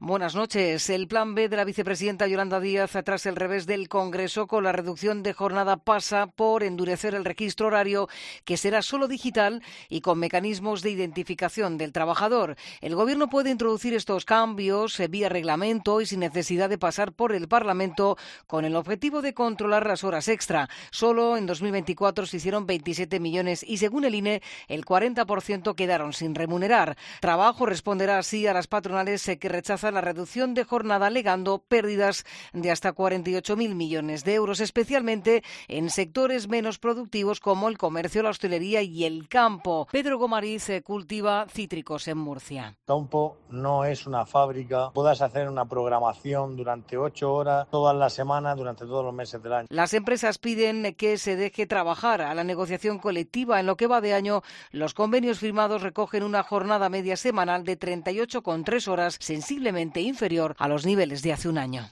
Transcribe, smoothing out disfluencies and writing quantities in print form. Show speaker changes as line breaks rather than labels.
Buenas noches. El plan B de la vicepresidenta Yolanda Díaz, tras el revés del Congreso con la reducción de jornada, pasa por endurecer el registro horario, que será solo digital y con mecanismos de identificación del trabajador. El Gobierno puede introducir estos cambios vía reglamento y sin necesidad de pasar por el Parlamento, con el objetivo de controlar las horas extra. Solo en 2024 se hicieron 27 millones y, según el INE, el 40% quedaron sin remunerar. Trabajo responderá así a las patronales que rechazan la reducción de jornada, alegando pérdidas de hasta 48.000 millones de euros, especialmente en sectores menos productivos como el comercio, la hostelería y el campo. Pedro Gomariz cultiva cítricos en Murcia.
Campo no es una fábrica. Puedas hacer una programación durante 8 horas todas las semanas, durante todos los meses del año.
Las empresas piden que se deje trabajar a la negociación colectiva. En lo que va de año, los convenios firmados recogen una jornada media semanal de 38,3 horas, sensiblemente inferior a los niveles de hace un año.